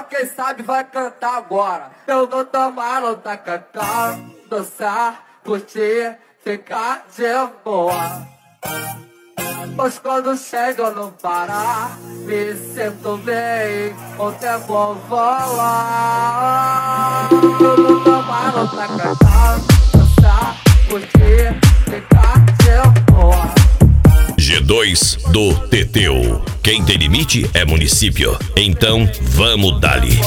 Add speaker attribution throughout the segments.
Speaker 1: quem sabe vai cantar agora. Eu vou tomar no tacacá, dançar, curtir, ficar de boa. Pois quando chego no Pará, me sinto bem, o tempo voa. Eu vou tomar no tacacá, dançar, curtir, ficar de boa.
Speaker 2: G2 do Teteu. Quem tem limite é município. Então vamos dali.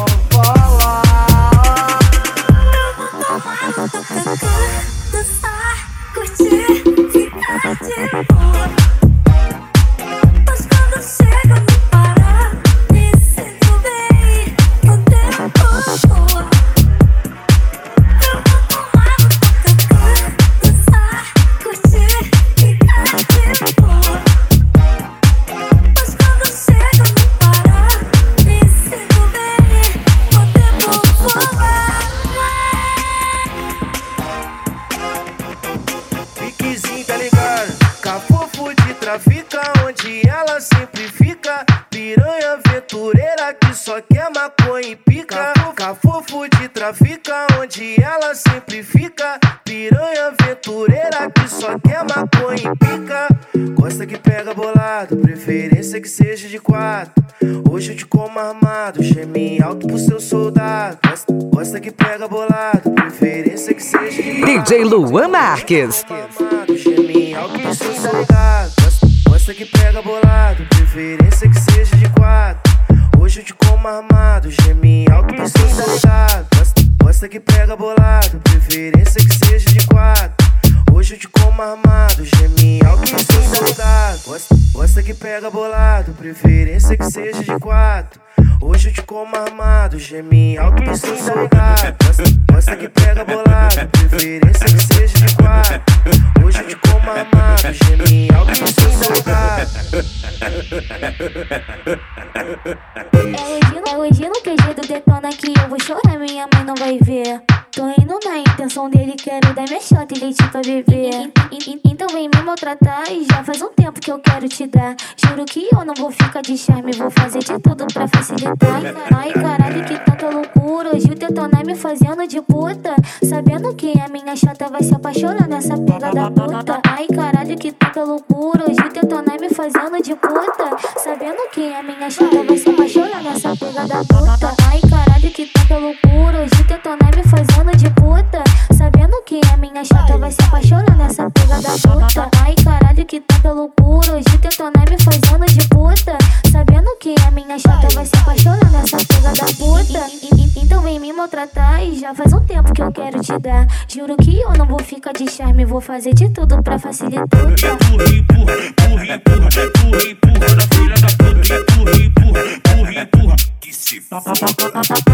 Speaker 3: Dançar, curtir, ficar de boa. Pois quando chego no Pará, me sinto bem, o tempo voa. Eu vou tomar no tacacá, dançar, curtir, ficar de boa. Pois quando chego no Pará, me sinto bem, o tempo voa.
Speaker 4: Piquezinho, tá ligado? Cafofo de trafica, onde ela sempre fica. Piranha aventureira que só quer maconha e pica. Cafofo de trafica, onde ela sempre fica. Piranha aventureira que só quer maconha e pica. Gosta que pega bolado, preferência que seja de 4. Hoje eu te como armado, geme alto pro seu soldado. Gosta que pega bolado, preferência que seja de 4.
Speaker 5: DJ Luan Marques.
Speaker 4: Geme alto pro seu soldado. Gosta que pega bolado, preferência que seja de 4. Hoje eu te como armado, geme alto pro seu soldado. Gosta que pega bolado, preferência que seja de 4. Hoje eu te como armado, geme alto pro seu soldado. Gosta que pega bolado, preferência que seja de 4. Hoje eu te como armado, geme alto pro seu soldado. Gosta que pega bolado, preferência que seja de 4. Hoje eu te como armado, geme alto pro seu soldado.
Speaker 3: É hoje no QG do Detona que eu vou chorar, minha mãe não vai ver. Tô indo na intenção dele, quero dar minha chota e leite pra beber. Então vem me maltratar e já faz um tempo que eu quero te dar. Juro que eu não vou ficar de charme, vou fazer de tudo pra facilitar. Ai caralho, que tanta loucura, hoje o Detona me fazendo de puta. Sabendo que a minha chata vai se apaixonar nessa pega da puta. Ai caralho, que tanta loucura, hoje o Detona me fazendo de puta. Sabendo que a minha chata vai se apaixonar nessa pega da puta. Ai caralho, que tanta loucura, hoje o Detona me fazendo de puta. Sabendo que a minha chata vai se apaixonar nessa pega da puta. Ai caralho, que tanta loucura, hoje o Detona me fazendo de puta. Sabendo que a minha chata vai se apaixonar nessa pega da puta. Então vem me maltratar e já faz um tempo que eu quero te dar. Juro que eu não vou ficar de charme, vou fazer de tudo pra facilitar.
Speaker 6: Empurra, empurra, empurra, empurra, empurra, empurra, da filha da puta, empurra, empurra, empurra, empurra, que se foda.